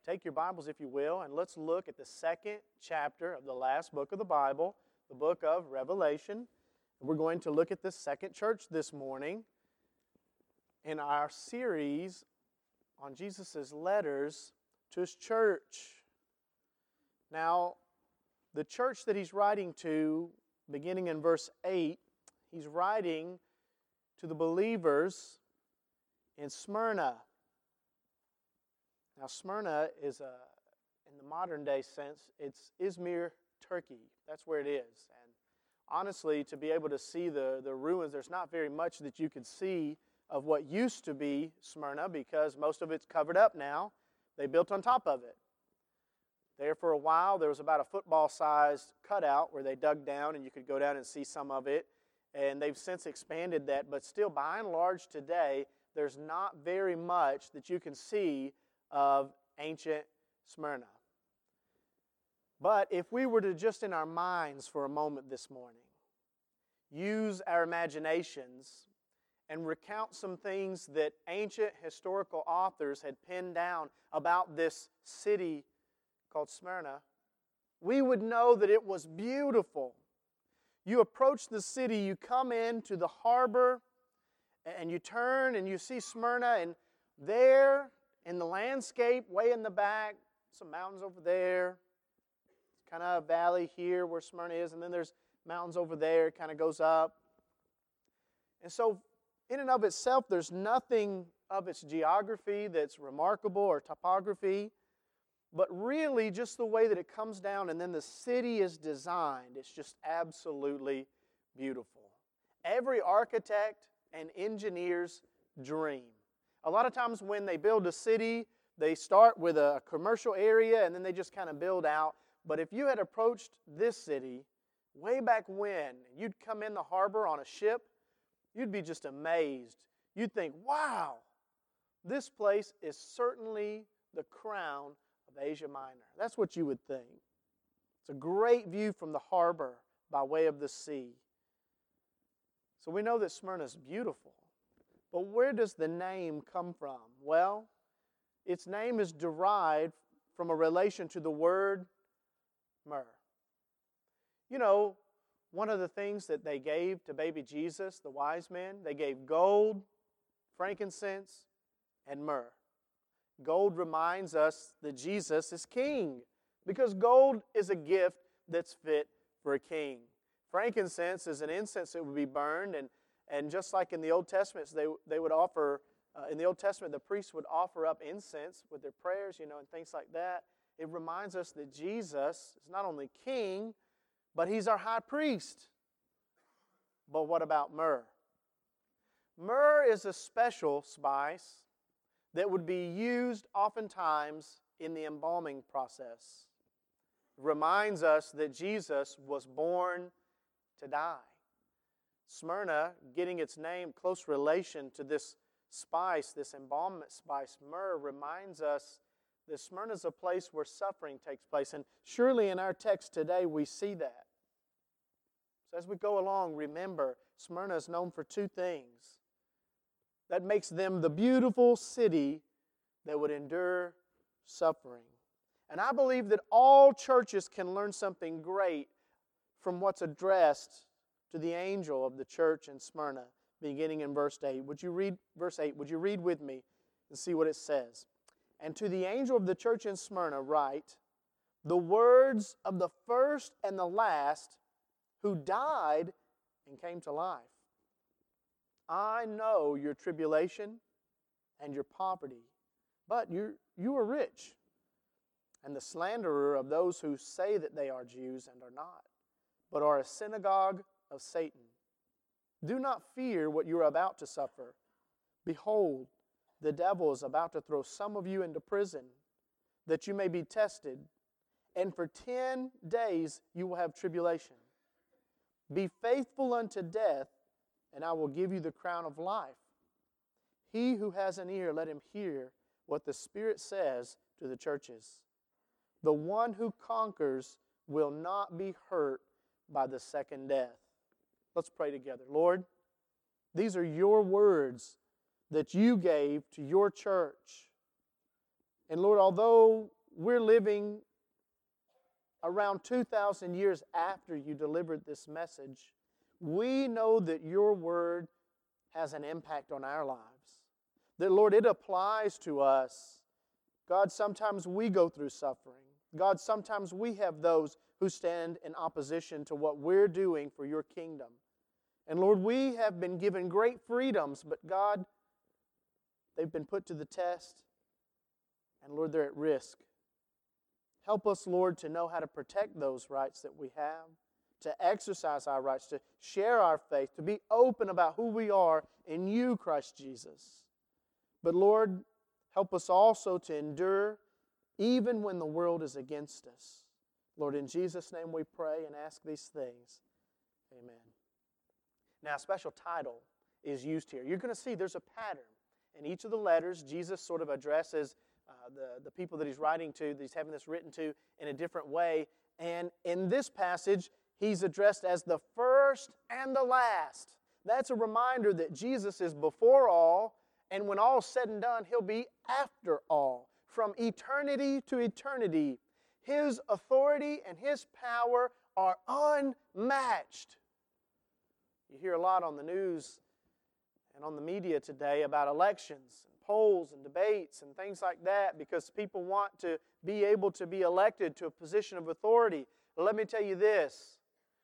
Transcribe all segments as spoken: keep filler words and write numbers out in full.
Take your Bibles, if you will, and let's look at the second chapter of the last book of the Bible, the book of Revelation. We're going to look at this second church this morning in our series on Jesus' letters to His church. Now, the church that He's writing to, beginning in verse eight, He's writing to the believers in Smyrna. Now, Smyrna is, a, in the modern day sense, it's Izmir, Turkey. That's where it is. And honestly, to be able to see the, the ruins, there's not very much that you could see of what used to be Smyrna because most of it's covered up now. They built on top of it. There for a while, there was about a football-sized cutout where they dug down and you could go down and see some of it. And they've since expanded that, but still, by and large today, there's not very much that you can see of ancient Smyrna. But if we were to just in our minds for a moment this morning, use our imaginations and recount some things that ancient historical authors had penned down about this city called Smyrna, we would know that it was beautiful. You approach the city, you come into the harbor, and you turn and you see Smyrna, and there in the landscape, way in the back, some mountains over there, kind of a valley here where Smyrna is, and then there's mountains over there, it kind of goes up. And so, in and of itself, there's nothing of its geography that's remarkable or topography, but really just the way that it comes down and then the city is designed, it's just absolutely beautiful. Every architect and engineer's dream. A lot of times when they build a city, they start with a commercial area and then they just kind of build out. But if you had approached this city way back when, you'd come in the harbor on a ship, you'd be just amazed. You'd think, wow, this place is certainly the crown of Asia Minor. That's what you would think. It's a great view from the harbor by way of the sea. So we know that Smyrna is beautiful. But where does the name come from? Well, its name is derived from a relation to the word myrrh. You know, one of the things that they gave to baby Jesus, the wise men, they gave gold, frankincense, and myrrh. Gold reminds us that Jesus is king because gold is a gift that's fit for a king. Frankincense is an incense that would be burned, and And just like in the Old Testament, they, they would offer, uh, in the Old Testament, the priests would offer up incense with their prayers, you know, and things like that. It reminds us that Jesus is not only king, but He's our high priest. But what about myrrh? Myrrh is a special spice that would be used oftentimes in the embalming process. It reminds us that Jesus was born to die. Smyrna, getting its name, close relation to this spice, this embalmment spice, myrrh, reminds us that Smyrna is a place where suffering takes place. And surely in our text today we see that. So as we go along, remember, Smyrna is known for two things. That makes them the beautiful city that would endure suffering. And I believe that all churches can learn something great from what's addressed to the angel of the church in Smyrna, beginning in verse eight. Would you read verse eight? Would you read with me and see what it says? And to the angel of the church in Smyrna write, the words of the first and the last who died and came to life. I know your tribulation and your poverty, but you you are rich, and the slanderer of those who say that they are Jews and are not, but are a synagogue of Satan. Do not fear what you are about to suffer. Behold, the devil is about to throw some of you into prison, that you may be tested, and for ten days you will have tribulation. Be faithful unto death, and I will give you the crown of life. He who has an ear, let him hear what the Spirit says to the churches. The one who conquers will not be hurt by the second death. Let's pray together. Lord, these are your words that you gave to your church. And Lord, although we're living around two thousand years after you delivered this message, we know that your word has an impact on our lives. That, Lord, it applies to us. God, sometimes we go through suffering. God, sometimes we have those who stand in opposition to what we're doing for your kingdom. And Lord, we have been given great freedoms, but God, they've been put to the test. And Lord, they're at risk. Help us, Lord, to know how to protect those rights that we have, to exercise our rights, to share our faith, to be open about who we are in you, Christ Jesus. But Lord, help us also to endure even when the world is against us. Lord, in Jesus' name we pray and ask these things. Amen. Now, a special title is used here. You're going to see there's a pattern. In each of the letters, Jesus sort of addresses uh, the, the people that he's writing to, that he's having this written to, in a different way. And in this passage, he's addressed as the first and the last. That's a reminder that Jesus is before all, and when all's said and done, he'll be after all. From eternity to eternity, his authority and his power are unmatched. You hear a lot on the news and on the media today about elections and polls and debates and things like that because people want to be able to be elected to a position of authority. But let me tell you this.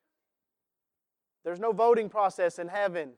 There's no voting process in heaven.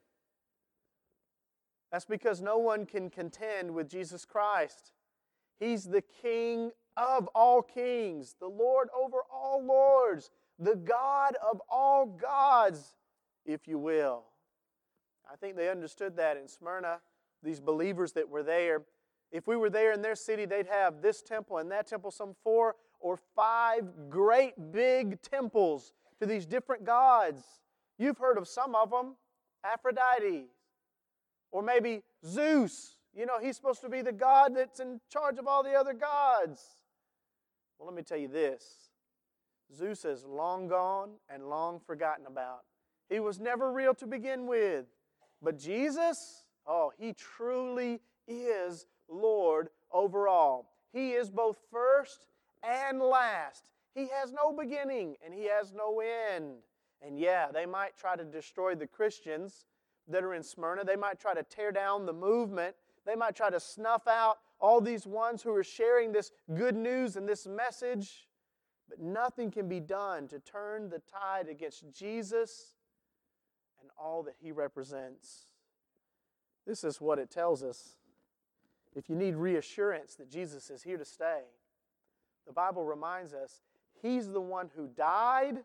That's because no one can contend with Jesus Christ. He's the King of all kings, the Lord over all lords, the God of all gods, if you will. I think they understood that in Smyrna, these believers that were there. If we were there in their city, they'd have this temple and that temple, some four or five great big temples to these different gods. You've heard of some of them, Aphrodite, or maybe Zeus. You know, he's supposed to be the god that's in charge of all the other gods. Well, let me tell you this. Zeus is long gone and long forgotten about. He was never real to begin with. But Jesus, oh, he truly is Lord over all. He is both first and last. He has no beginning and he has no end. And yeah, they might try to destroy the Christians that are in Smyrna. They might try to tear down the movement. They might try to snuff out all these ones who are sharing this good news and this message. But nothing can be done to turn the tide against Jesus and all that he represents. This is what it tells us. If you need reassurance that Jesus is here to stay, the Bible reminds us he's the one who died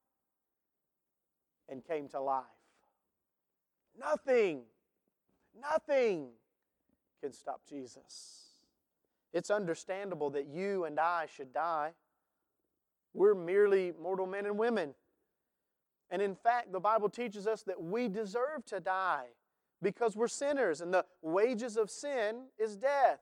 and came to life. Nothing, nothing can stop Jesus. It's understandable that you and I should die. We're merely mortal men and women. And in fact, the Bible teaches us that we deserve to die because we're sinners, and the wages of sin is death.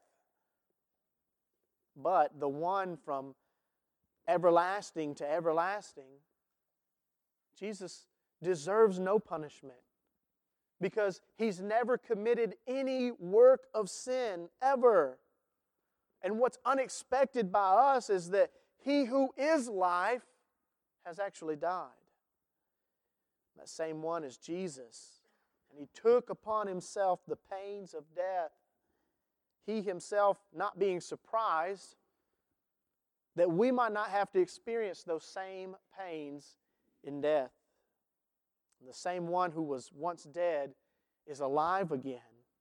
But the one from everlasting to everlasting, Jesus deserves no punishment because he's never committed any work of sin ever. And what's unexpected by us is that he who is life has actually died. That same one is Jesus. And he took upon himself the pains of death. He himself not being surprised that we might not have to experience those same pains in death. And the same one who was once dead is alive again.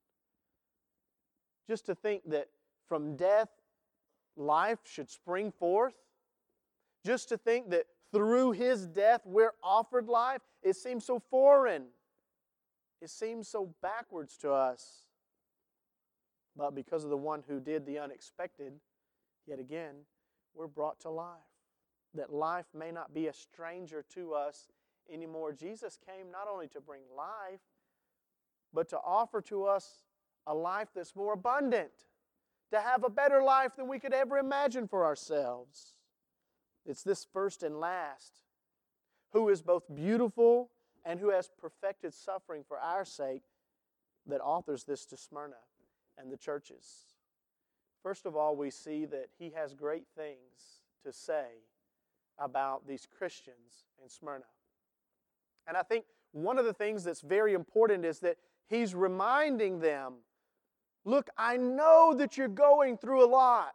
Just to think that from death, life should spring forth. Just to think that through his death we're offered life, it seems so foreign. It seems so backwards to us. But because of the one who did the unexpected, yet again, we're brought to life. That life may not be a stranger to us anymore. Jesus came not only to bring life, but to offer to us a life that's more abundant. To have a better life than we could ever imagine for ourselves. It's this first and last, who is both beautiful and who has perfected suffering for our sake, that authors this to Smyrna and the churches. First of all, we see that he has great things to say about these Christians in Smyrna. And I think one of the things that's very important is that he's reminding them, look, I know that you're going through a lot.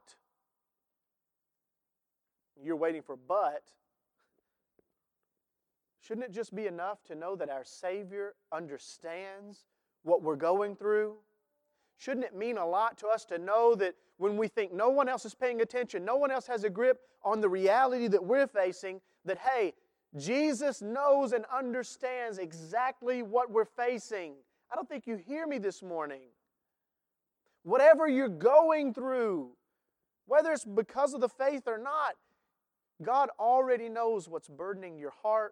You're waiting for but. Shouldn't it just be enough to know that our Savior understands what we're going through? Shouldn't it mean a lot to us to know that when we think no one else is paying attention, no one else has a grip on the reality that we're facing, that, hey, Jesus knows and understands exactly what we're facing. I don't think you hear me this morning. Whatever you're going through, whether it's because of the faith or not, God already knows what's burdening your heart.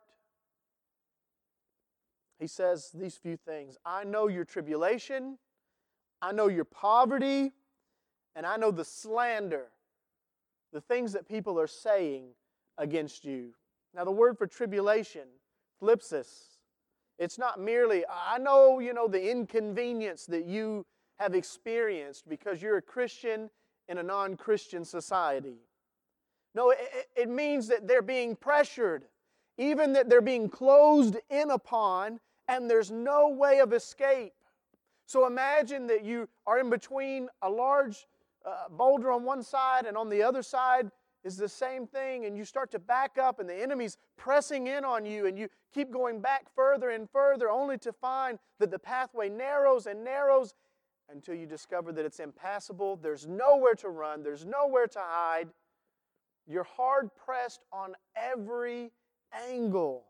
He says these few things. I know your tribulation, I know your poverty, and I know the slander, the things that people are saying against you. Now the word for tribulation, thlipsis, it's not merely, I know, you know, the inconvenience that you have experienced because you're a Christian in a non-Christian society. No, it, it means that they're being pressured, even that they're being closed in upon, and there's no way of escape. So imagine that you are in between a large uh, boulder on one side, and on the other side is the same thing, and you start to back up, and the enemy's pressing in on you, and you keep going back further and further, only to find that the pathway narrows and narrows until you discover that it's impassable. There's nowhere to run. There's nowhere to hide. You're hard-pressed on every angle.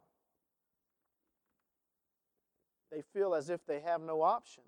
They feel as if they have no options.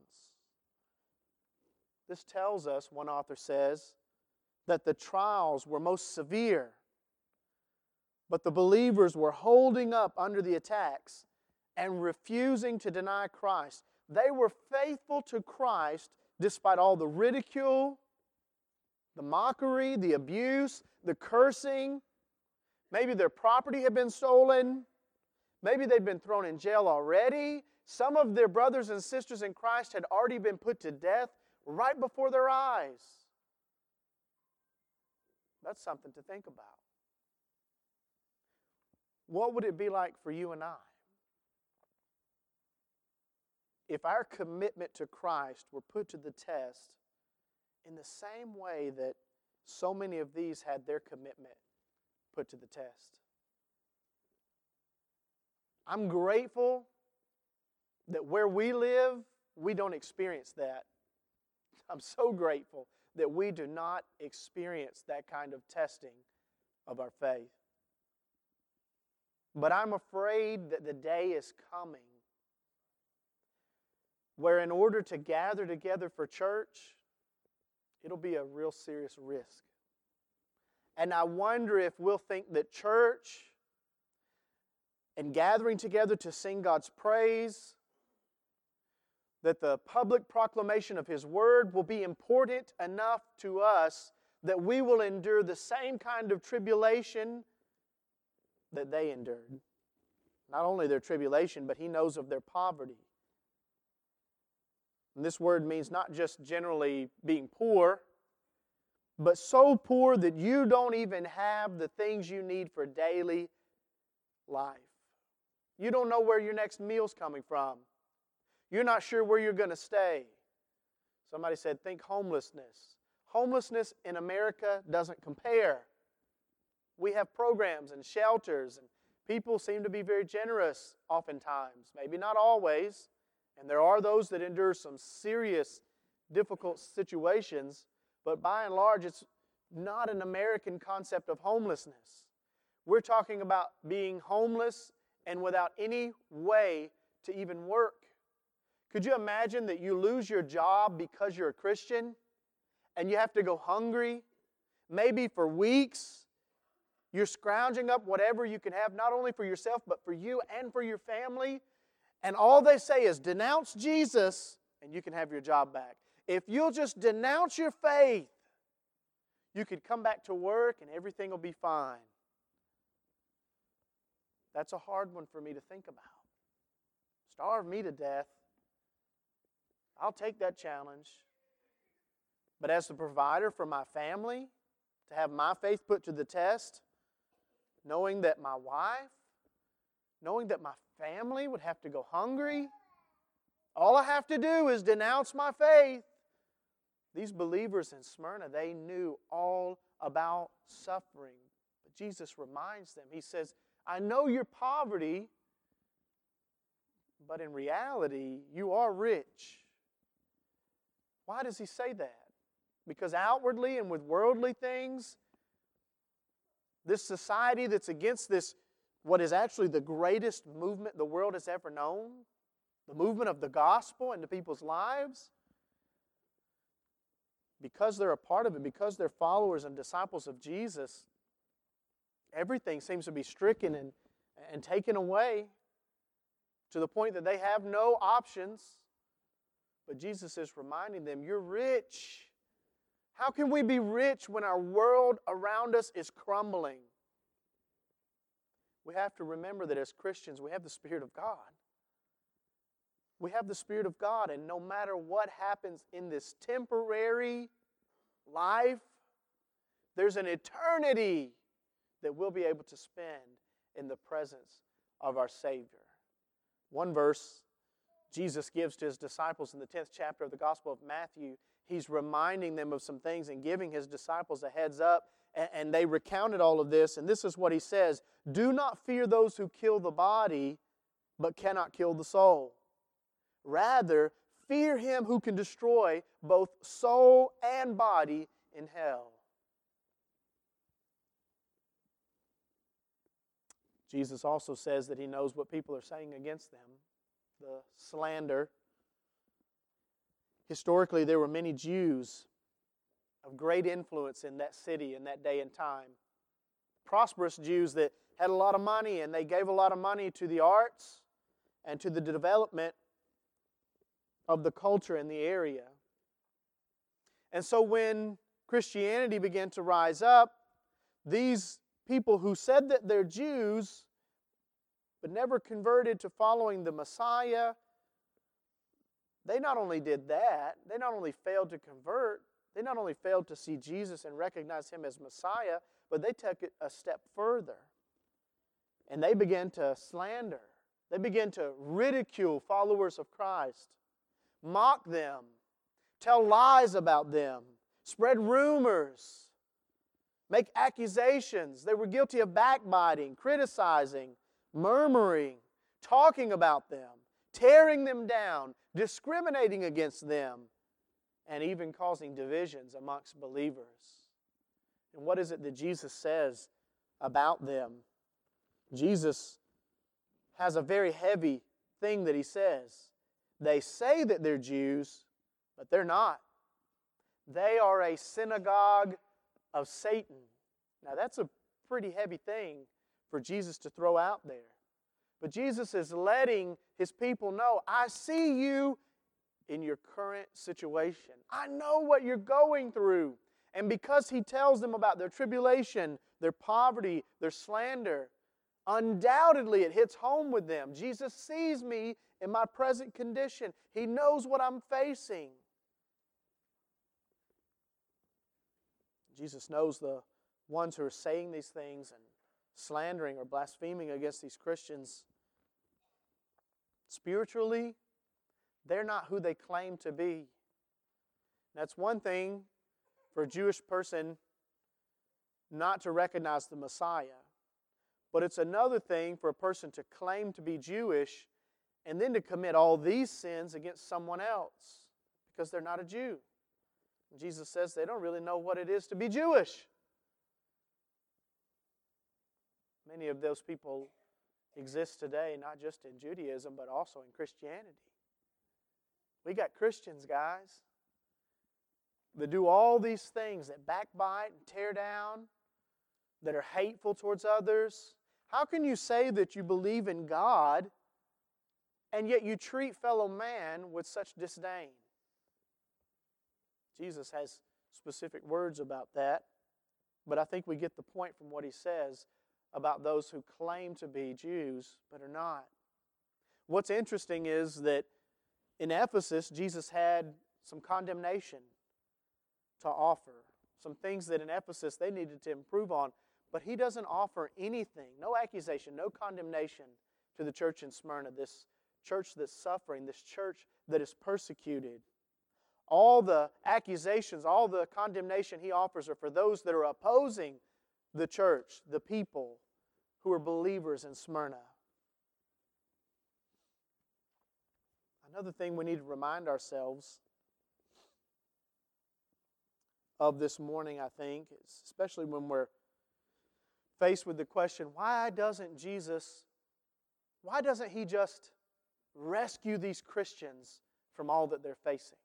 This tells us, one author says, that the trials were most severe, but the believers were holding up under the attacks and refusing to deny Christ. They were faithful to Christ despite all the ridicule, the mockery, the abuse, the cursing. Maybe their property had been stolen. Maybe they'd been thrown in jail already. Some of their brothers and sisters in Christ had already been put to death right before their eyes. That's something to think about. What would it be like for you and I if our commitment to Christ were put to the test in the same way that so many of these had their commitment put to the test? I'm grateful that where we live, we don't experience that. I'm so grateful that we do not experience that kind of testing of our faith. But I'm afraid that the day is coming where in order to gather together for church, it'll be a real serious risk. And I wonder if we'll think that church and gathering together to sing God's praise, that the public proclamation of His Word will be important enough to us that we will endure the same kind of tribulation that they endured. Not only their tribulation, but He knows of their poverty. And this word means not just generally being poor, but so poor that you don't even have the things you need for daily life. You don't know where your next meal's coming from. You're not sure where you're going to stay. Somebody said, think homelessness. Homelessness in America doesn't compare. We have programs and shelters, and people seem to be very generous oftentimes. Maybe not always. And there are those that endure some serious, difficult situations. But by and large, it's not an American concept of homelessness. We're talking about being homeless and without any way to even work. Could you imagine that you lose your job because you're a Christian and you have to go hungry, maybe for weeks? You're scrounging up whatever you can have, not only for yourself, but for you and for your family. And all they say is, denounce Jesus and you can have your job back. If you'll just denounce your faith, you could come back to work and everything will be fine. That's a hard one for me to think about. Starve me to death. I'll take that challenge. But as the provider for my family, to have my faith put to the test, knowing that my wife, knowing that my family would have to go hungry, all I have to do is denounce my faith. These believers in Smyrna, they knew all about suffering. But Jesus reminds them, He says, I know your poverty, but in reality, you are rich. Why does He say that? Because outwardly and with worldly things, this society that's against this, what is actually the greatest movement the world has ever known, the movement of the gospel into people's lives, because they're a part of it, because they're followers and disciples of Jesus, everything seems to be stricken and, and taken away to the point that they have no options. But Jesus is reminding them, you're rich. How can we be rich when our world around us is crumbling? We have to remember that as Christians, we have the Spirit of God. We have the Spirit of God, and no matter what happens in this temporary life, there's an eternity that we'll be able to spend in the presence of our Savior. One verse Jesus gives to His disciples in the tenth chapter of the Gospel of Matthew, He's reminding them of some things and giving His disciples a heads up, and, and they recounted all of this, and this is what He says, do not fear those who kill the body, but cannot kill the soul. Rather, fear Him who can destroy both soul and body in hell. Jesus also says that He knows what people are saying against them, the slander. Historically, there were many Jews of great influence in that city in that day and time. Prosperous Jews that had a lot of money, and they gave a lot of money to the arts and to the development of the culture in the area. And so when Christianity began to rise up, these people who said that they're Jews but never converted to following the Messiah, they not only did that, they not only failed to convert, they not only failed to see Jesus and recognize Him as Messiah, but they took it a step further. And they began to slander. They began to ridicule followers of Christ, mock them, tell lies about them, spread rumors, make accusations. They were guilty of backbiting, criticizing, murmuring, talking about them, tearing them down, discriminating against them, and even causing divisions amongst believers. And what is it that Jesus says about them? Jesus has a very heavy thing that He says. They say that they're Jews, but they're not. They are a synagogue of Satan. Now that's a pretty heavy thing for Jesus to throw out there. But Jesus is letting His people know, I see you in your current situation. I know what you're going through. And because He tells them about their tribulation, their poverty, their slander, undoubtedly it hits home with them. Jesus sees me in my present condition. He knows what I'm facing. Jesus knows the ones who are saying these things and slandering or blaspheming against these Christians. Spiritually, they're not who they claim to be. That's one thing for a Jewish person not to recognize the Messiah. But it's another thing for a person to claim to be Jewish and then to commit all these sins against someone else because they're not a Jew. Jesus says they don't really know what it is to be Jewish. Many of those people exist today, not just in Judaism, but also in Christianity. We got Christians, guys, that do all these things, that backbite and tear down, that are hateful towards others. How can you say that you believe in God and yet you treat fellow man with such disdain? Jesus has specific words about that, but I think we get the point from what He says about those who claim to be Jews but are not. What's interesting is that in Ephesus, Jesus had some condemnation. to offer, some things that in Ephesus they needed to improve on, but he doesn't offer anything, no accusation, no condemnation to the church in Smyrna, this church that's suffering, this church that is persecuted. All the accusations, all the condemnation he offers are for those that are opposing the church, the people who are believers in Smyrna. Another thing we need to remind ourselves of this morning, I think, is especially when we're faced with the question, why doesn't Jesus, why doesn't He just rescue these Christians from all that they're facing?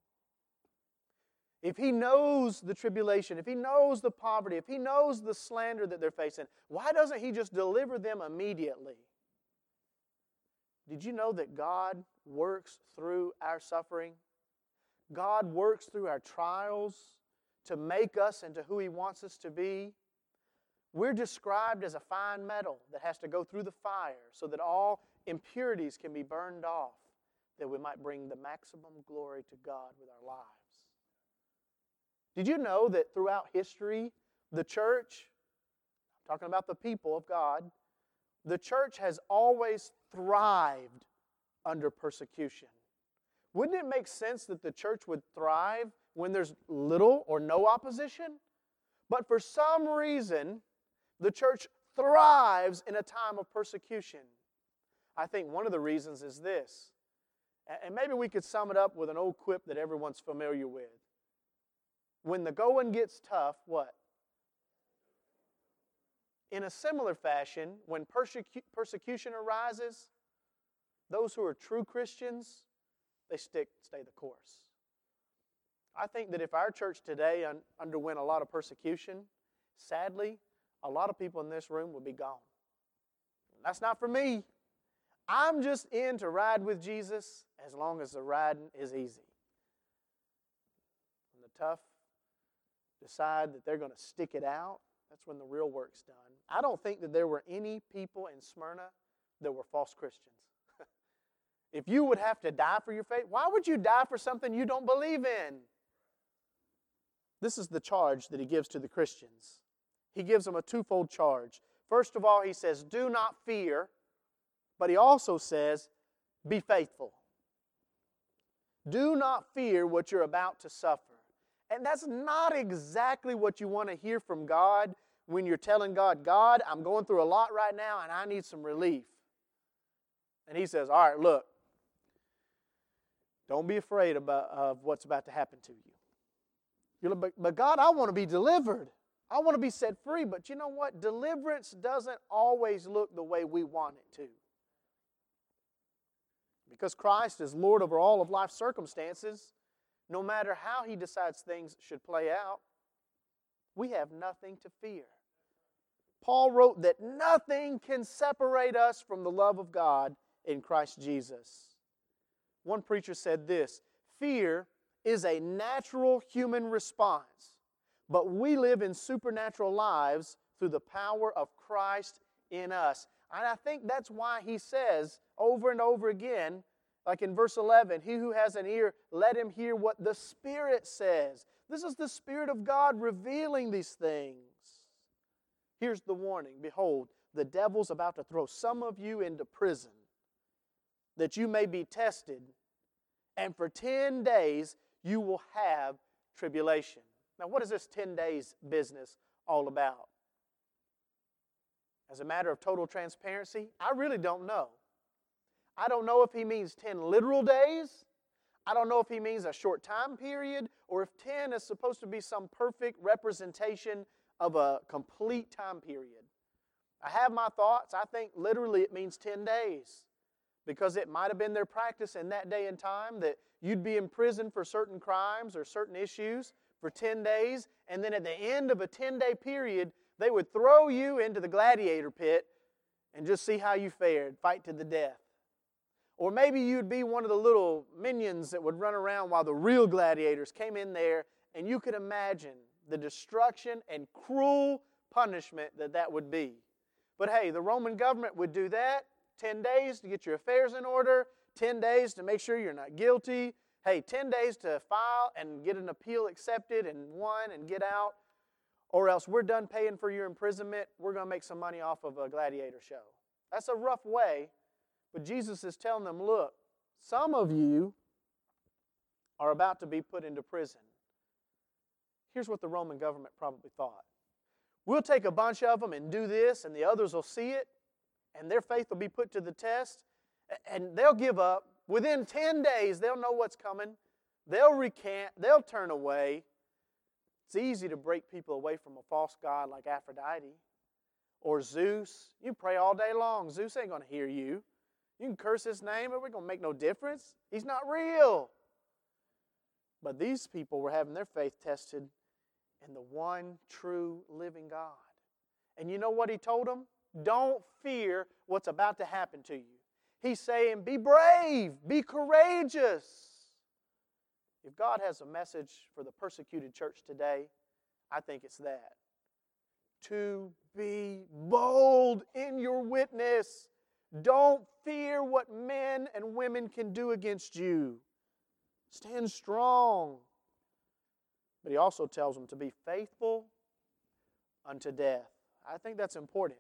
If He knows the tribulation, if He knows the poverty, if He knows the slander that they're facing, why doesn't He just deliver them immediately? Did you know that God works through our suffering? God works through our trials to make us into who He wants us to be. We're described as a fine metal that has to go through the fire so that all impurities can be burned off, that we might bring the maximum glory to God with our lives. Did you know that throughout history, the church, I'm talking about the people of God, the church has always thrived under persecution? Wouldn't it make sense that the church would thrive when there's little or no opposition? But for some reason, the church thrives in a time of persecution. I think one of the reasons is this, and maybe we could sum it up with an old quip that everyone's familiar with. When the going gets tough, what? In a similar fashion, when persecu- persecution arises, those who are true Christians, they stick, stay the course. I think that if our church today un- underwent a lot of persecution, sadly, a lot of people in this room would be gone. That's not for me. I'm just in to ride with Jesus as long as the riding is easy. When the tough decide that they're going to stick it out, that's when the real work's done. I don't think that there were any people in Smyrna that were false Christians. If you would have to die for your faith, why would you die for something you don't believe in? This is the charge that he gives to the Christians. He gives them a twofold charge. First of all, he says, do not fear, but he also says, be faithful. Do not fear what you're about to suffer. And that's not exactly what you want to hear from God when you're telling God, God, I'm going through a lot right now and I need some relief. And he says, all right, look, don't be afraid about, of what's about to happen to you. You're like, but, but God, I want to be delivered. I want to be set free. But you know what? Deliverance doesn't always look the way we want it to. Because Christ is Lord over all of life's circumstances, no matter how He decides things should play out, we have nothing to fear. Paul wrote that nothing can separate us from the love of God in Christ Jesus. One preacher said this, fear is a natural human response, but we live in supernatural lives through the power of Christ in us. And I think that's why he says over and over again, like in verse eleven, he who has an ear, let him hear what the Spirit says. This is the Spirit of God revealing these things. Here's the warning. Behold, the devil's about to throw some of you into prison, that you may be tested, and for ten days you will have tribulation. Now, what is this ten days business all about? As a matter of total transparency, I really don't know. I don't know if he means ten literal days. I don't know if he means a short time period, or if ten is supposed to be some perfect representation of a complete time period. I have my thoughts. I think literally it means ten days. Because it might have been their practice in that day and time that you'd be in prison for certain crimes or certain issues for ten days, and then at the end of a ten-day period, they would throw you into the gladiator pit and just see how you fared, fight to the death. Or maybe you'd be one of the little minions that would run around while the real gladiators came in there, and you could imagine the destruction and cruel punishment that that would be. But hey, the Roman government would do that. ten days to get your affairs in order, ten days to make sure you're not guilty. hey, ten days to file and get an appeal accepted and won and get out, or else we're done paying for your imprisonment. We're going to make some money off of a gladiator show. That's a rough way, but Jesus is telling them, look, some of you are about to be put into prison. Here's what the Roman government probably thought. We'll take a bunch of them and do this, and the others will see it, and their faith will be put to the test, and they'll give up. Within ten days, they'll know what's coming. They'll recant. They'll turn away. It's easy to break people away from a false god like Aphrodite or Zeus. You pray all day long. Zeus ain't going to hear you. You can curse his name, but we're going to make no difference. He's not real. But these people were having their faith tested in the one true living God. And you know what he told them? Don't fear what's about to happen to you. He's saying, be brave, be courageous. If God has a message for the persecuted church today, I think it's that. To be bold in your witness. Don't fear what men and women can do against you. Stand strong. But he also tells them to be faithful unto death. I think that's important.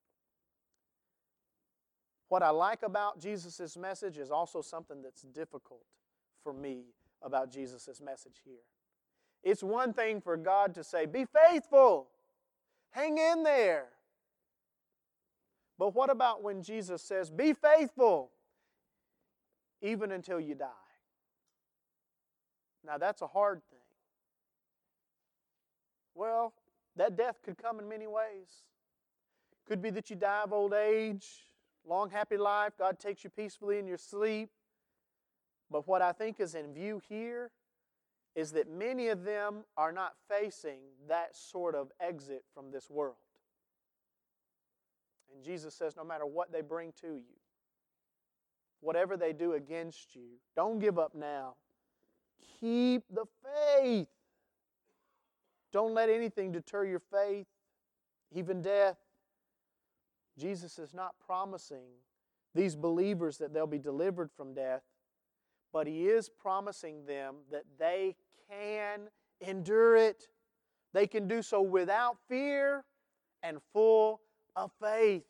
What I like about Jesus' message is also something that's difficult for me about Jesus' message here. It's one thing for God to say, be faithful, hang in there. But what about when Jesus says, be faithful even until you die? Now that's a hard thing. Well, that death could come in many ways. Could be that you die of old age, long happy life, God takes you peacefully in your sleep. But what I think is in view here is that many of them are not facing that sort of exit from this world. And Jesus says, no matter what they bring to you, whatever they do against you, don't give up now. Keep the faith. Don't let anything deter your faith, even death. Jesus is not promising these believers that they'll be delivered from death, but He is promising them that they can endure it. They can do so without fear and full of faith.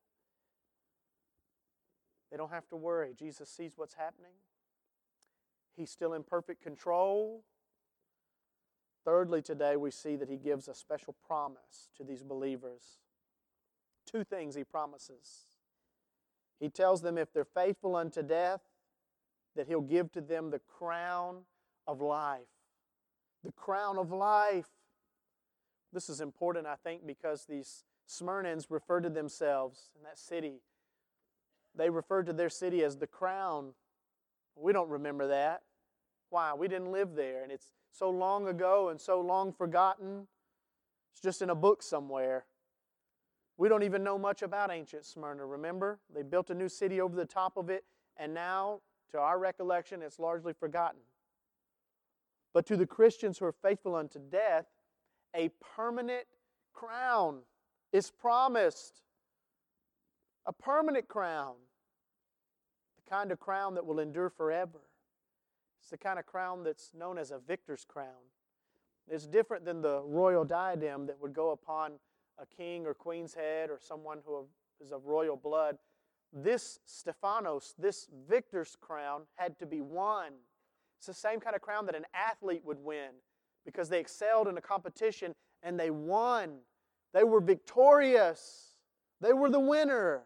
They don't have to worry. Jesus sees what's happening. He's still in perfect control. Thirdly, today we see that He gives a special promise to these believers. Two things He promises. He tells them if they're faithful unto death, that He'll give to them the crown of life. The crown of life. This is important, I think, because these Smyrnans referred to themselves in that city. They referred to their city as the crown. We don't remember that. Why? We didn't live there, and it's so long ago and so long forgotten. It's just in a book somewhere. We don't even know much about ancient Smyrna, remember? They built a new city over the top of it, and now, to our recollection, it's largely forgotten. But to the Christians who are faithful unto death, a permanent crown is promised. A permanent crown. The kind of crown that will endure forever. It's the kind of crown that's known as a victor's crown. It's different than the royal diadem that would go upon a king or queen's head or someone who is of royal blood. This Stephanos, this victor's crown, had to be won. It's the same kind of crown that an athlete would win because they excelled in a competition and they won. They were victorious. They were the winner.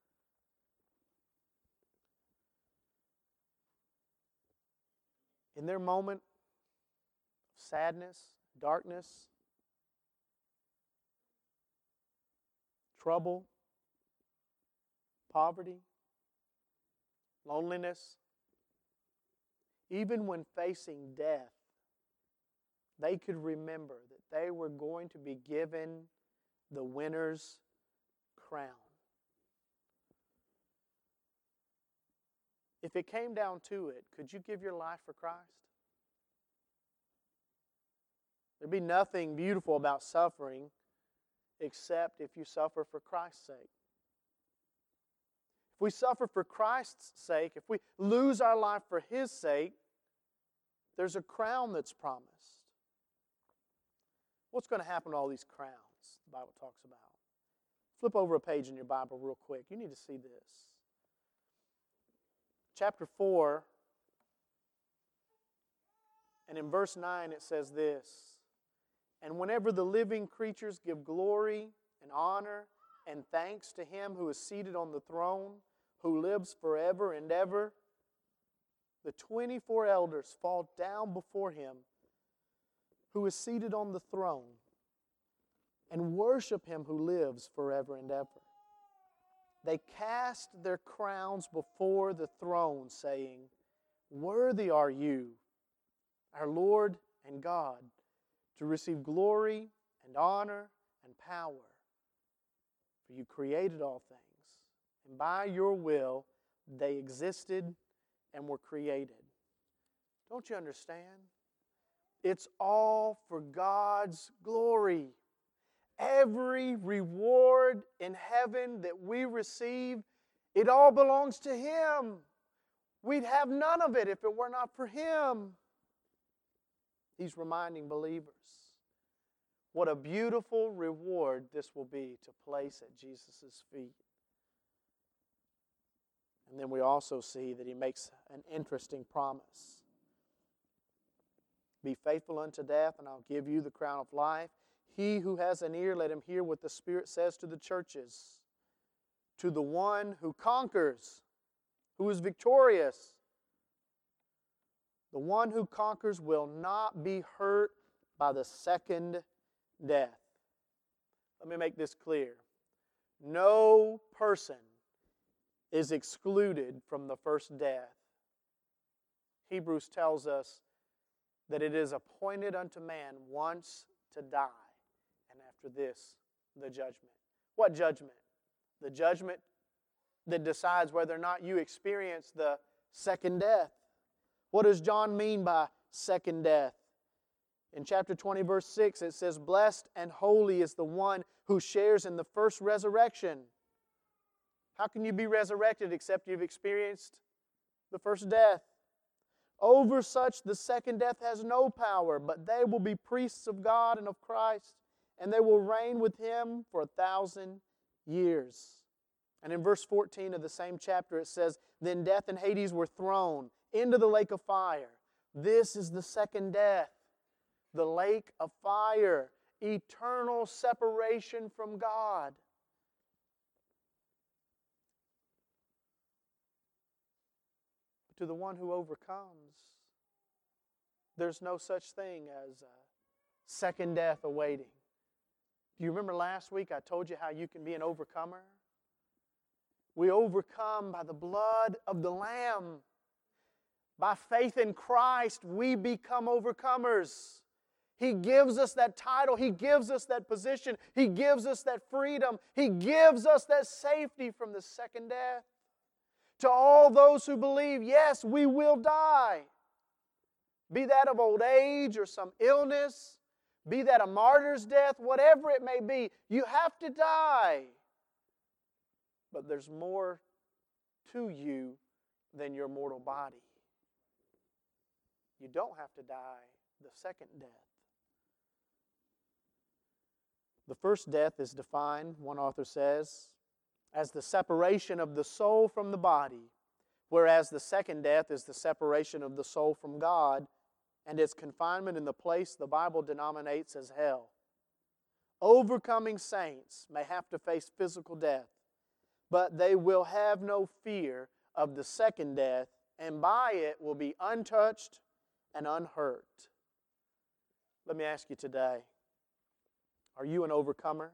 In their moment of sadness, darkness, trouble, poverty, loneliness, even when facing death, they could remember that they were going to be given the winner's crown. If it came down to it, could you give your life for Christ? There'd be nothing beautiful about suffering except if you suffer for Christ's sake. If we suffer for Christ's sake, if we lose our life for His sake, There's a crown that's promised. What's going to happen to all these crowns the Bible talks about? Flip over a page in your Bible real quick. You need to see this. Chapter four, and in verse nine it says this, "And whenever the living creatures give glory and honor and thanks to Him who is seated on the throne, who lives forever and ever, the twenty-four elders fall down before Him who is seated on the throne and worship Him who lives forever and ever. They cast their crowns before the throne, saying, 'Worthy are you, our Lord and God, to receive glory and honor and power. For you created all things, and by your will they existed and were created.'" Don't you understand? It's all for God's glory. Every reward in heaven that we receive, it all belongs to Him. We'd have none of it if it were not for Him. He's reminding believers what a beautiful reward this will be to place at Jesus' feet. And then we also see that He makes an interesting promise. "Be faithful unto death, and I'll give you the crown of life. He who has an ear, let him hear what the Spirit says to the churches. To the one who conquers, who is victorious, the one who conquers will not be hurt by the second death." Let me make this clear. No person is excluded from the first death. Hebrews tells us that it is appointed unto man once to die, and after this, the judgment. What judgment? The judgment that decides whether or not you experience the second death. What does John mean by second death? In chapter twenty, verse six, it says, "Blessed and holy is the one who shares in the first resurrection." How can you be resurrected except you've experienced the first death? "Over such the second death has no power, but they will be priests of God and of Christ, and they will reign with Him for a thousand years." And in verse fourteen of the same chapter it says, "Then death and Hades were thrown into the lake of fire." This is the second death, the lake of fire, eternal separation from God. But to the one who overcomes, there's no such thing as a second death awaiting. Do you remember last week I told you how you can be an overcomer? We overcome by the blood of the Lamb. By faith in Christ, we become overcomers. He gives us that title. He gives us that position. He gives us that freedom. He gives us that safety from the second death. To all those who believe, yes, we will die. Be that of old age or some illness, be that a martyr's death, whatever it may be, you have to die. But there's more to you than your mortal body. You don't have to die the second death. The first death is defined, one author says, as the separation of the soul from the body, whereas the second death is the separation of the soul from God and its confinement in the place the Bible denominates as hell. Overcoming saints may have to face physical death, but they will have no fear of the second death, and by it will be untouched and unhurt. Let me ask you today, are you an overcomer?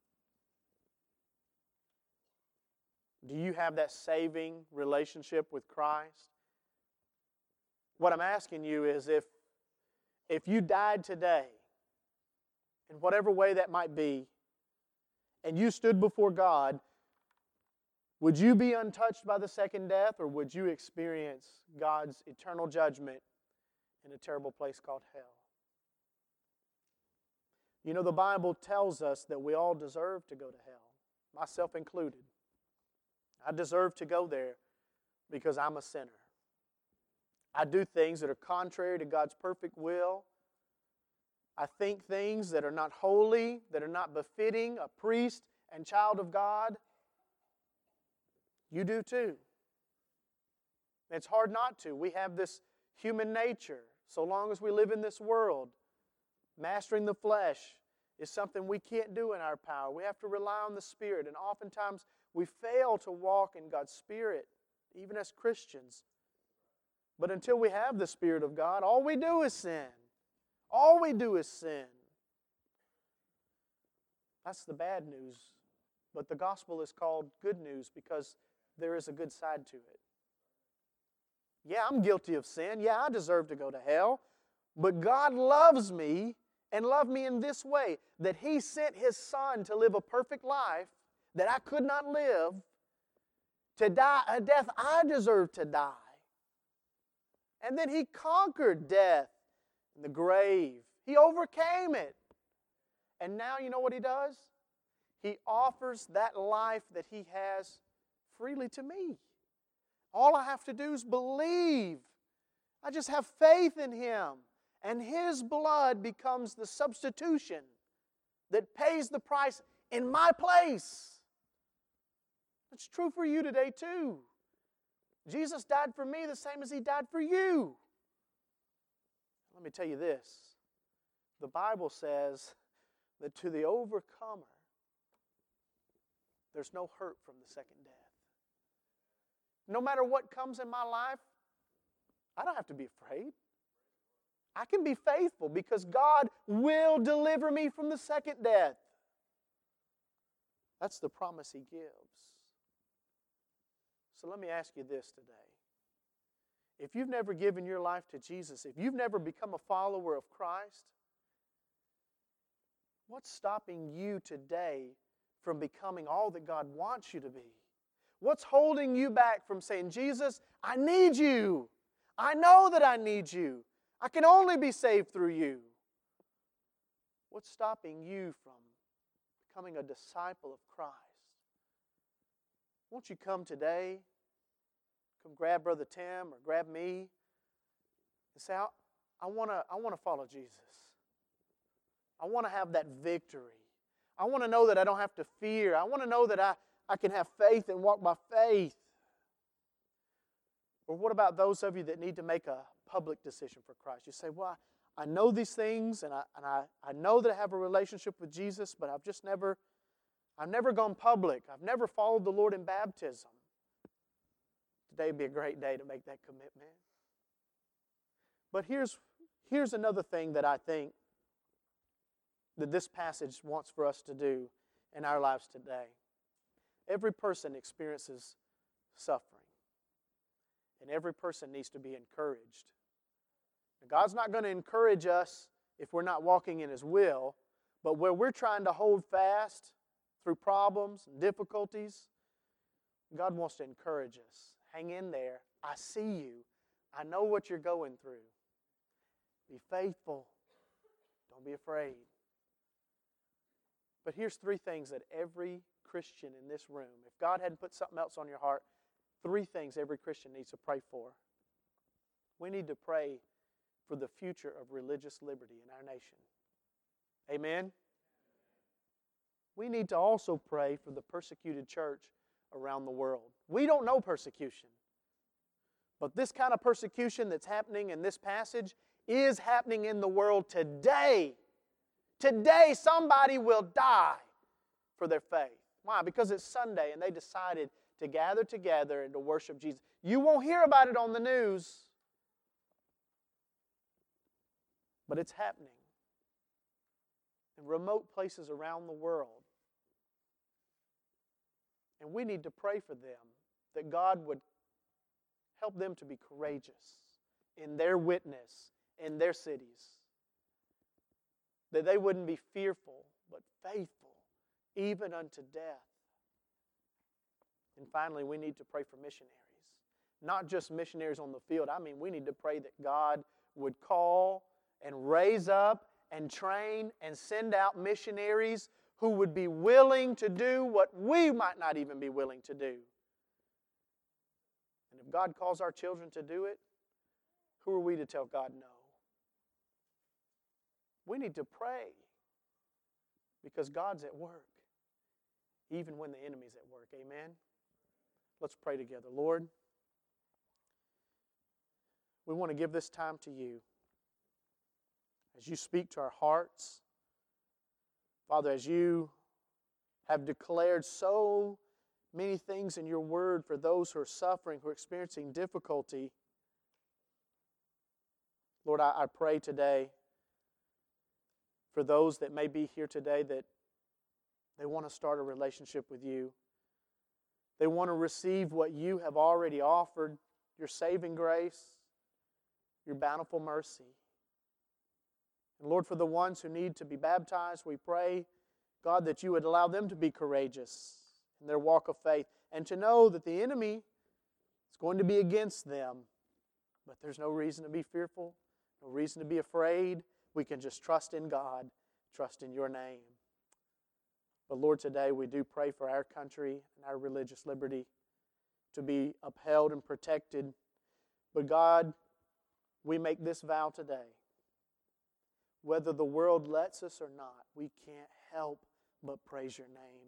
Do you have that saving relationship with Christ? What I'm asking you is if, if you died today, in whatever way that might be, and you stood before God, would you be untouched by the second death, or would you experience God's eternal judgment in a terrible place called hell? You know, the Bible tells us that we all deserve to go to hell, myself included. I deserve to go there because I'm a sinner. I do things that are contrary to God's perfect will. I think things that are not holy, that are not befitting a priest and child of God. You do too. It's hard not to. We have this human nature. So long as we live in this world, mastering the flesh is something we can't do in our power. We have to rely on the Spirit. And oftentimes we fail to walk in God's Spirit, even as Christians. But until we have the Spirit of God, all we do is sin. All we do is sin. That's the bad news. But the gospel is called good news because there is a good side to it. Yeah, I'm guilty of sin. Yeah, I deserve to go to hell. But God loves me and loved me in this way, that He sent His Son to live a perfect life that I could not live, to die a death I deserve to die. And then He conquered death and the grave. He overcame it. And now you know what He does? He offers that life that He has freely to me. All I have to do is believe. I just have faith in Him. And His blood becomes the substitution that pays the price in my place. It's true for you today too. Jesus died for me the same as He died for you. Let me tell you this. The Bible says that to the overcomer, there's no hurt from the second death. No matter what comes in my life, I don't have to be afraid. I can be faithful because God will deliver me from the second death. That's the promise He gives. So let me ask you this today. If you've never given your life to Jesus, if you've never become a follower of Christ, what's stopping you today from becoming all that God wants you to be? What's holding you back from saying, Jesus, I need you. I know that I need you. I can only be saved through you. What's stopping you from becoming a disciple of Christ? Won't you come today? Come grab Brother Tim or grab me and say, I, I want to I want to follow Jesus. I want to have that victory. I want to know that I don't have to fear. I want to know that I, I can have faith and walk by faith. Or what about those of you that need to make a public decision for Christ? You say, well, I, I know these things and, I, and I, I know that I have a relationship with Jesus, but I've just never, I've never gone public. I've never followed the Lord in baptism. Today would be a great day to make that commitment. But here's, here's another thing that I think that this passage wants for us to do in our lives today. Every person experiences suffering. And every person needs to be encouraged. Now, God's not going to encourage us if we're not walking in His will, but where we're trying to hold fast through problems and difficulties, God wants to encourage us. Hang in there. I see you. I know what you're going through. Be faithful. Don't be afraid. But here's three things that every Christian in this room, if God hadn't put something else on your heart, three things every Christian needs to pray for. We need to pray for the future of religious liberty in our nation. Amen? We need to also pray for the persecuted church around the world. We don't know persecution. But this kind of persecution that's happening in this passage is happening in the world today. Today somebody will die for their faith. Why? Because it's Sunday and they decided to gather together and to worship Jesus. You won't hear about it on the news, but it's happening in remote places around the world. And we need to pray for them that God would help them to be courageous in their witness in their cities. That they wouldn't be fearful, but faithful, even unto death. And finally, we need to pray for missionaries. Not just missionaries on the field. I mean, we need to pray that God would call and raise up and train and send out missionaries who would be willing to do what we might not even be willing to do. And if God calls our children to do it, Who are we to tell God no? We need to pray because God's at work, even when the enemy's at work. Amen? Let's pray together. Lord, we want to give this time to you as you speak to our hearts. Father, as you have declared so many things in your word for those who are suffering, who are experiencing difficulty, Lord, I, I pray today for those that may be here today that they want to start a relationship with you. They want to receive what you have already offered, your saving grace, your bountiful mercy. And Lord, for the ones who need to be baptized, we pray, God, that you would allow them to be courageous in their walk of faith and to know that the enemy is going to be against them. But there's no reason to be fearful, no reason to be afraid. We can just trust in God, trust in your name. But Lord, today we do pray for our country and our religious liberty to be upheld and protected. But God, we make this vow today. Whether the world lets us or not, we can't help but praise your name.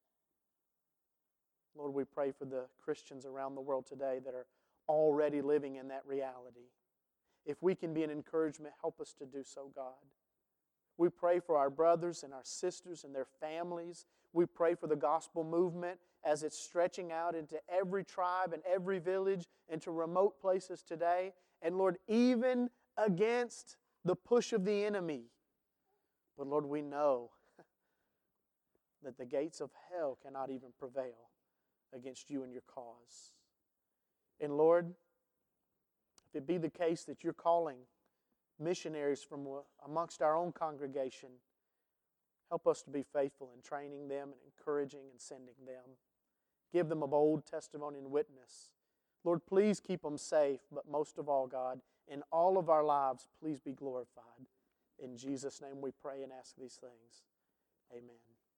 Lord, we pray for the Christians around the world today that are already living in that reality. If we can be an encouragement, help us to do so, God. We pray for our brothers and our sisters and their families. We pray for the gospel movement as it's stretching out into every tribe and every village, into remote places today. And Lord, even against the push of the enemy. But Lord, we know that the gates of hell cannot even prevail against you and your cause. And Lord, if it be the case that you're calling missionaries from amongst our own congregation, help us to be faithful in training them and encouraging and sending them. Give them a bold testimony and witness. Lord, please keep them safe, but most of all, God, in all of our lives, please be glorified. In Jesus' name we pray and ask these things. Amen.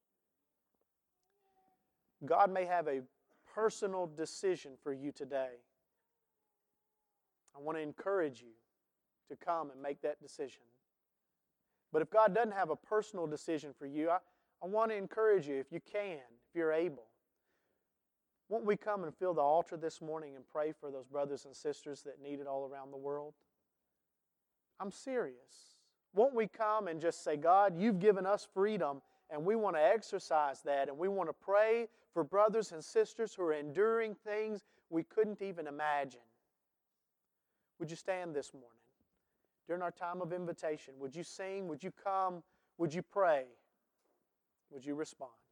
God may have a personal decision for you today. I want to encourage you to come and make that decision. But if God doesn't have a personal decision for you, I, I want to encourage you, if you can, if you're able, won't we come and fill the altar this morning and pray for those brothers and sisters that need it all around the world? I'm serious. Won't we come and just say, God, you've given us freedom, and we want to exercise that, and we want to pray for brothers and sisters who are enduring things we couldn't even imagine. Would you stand this morning? During our time of invitation, would you sing? Would you come? Would you pray? Would you respond?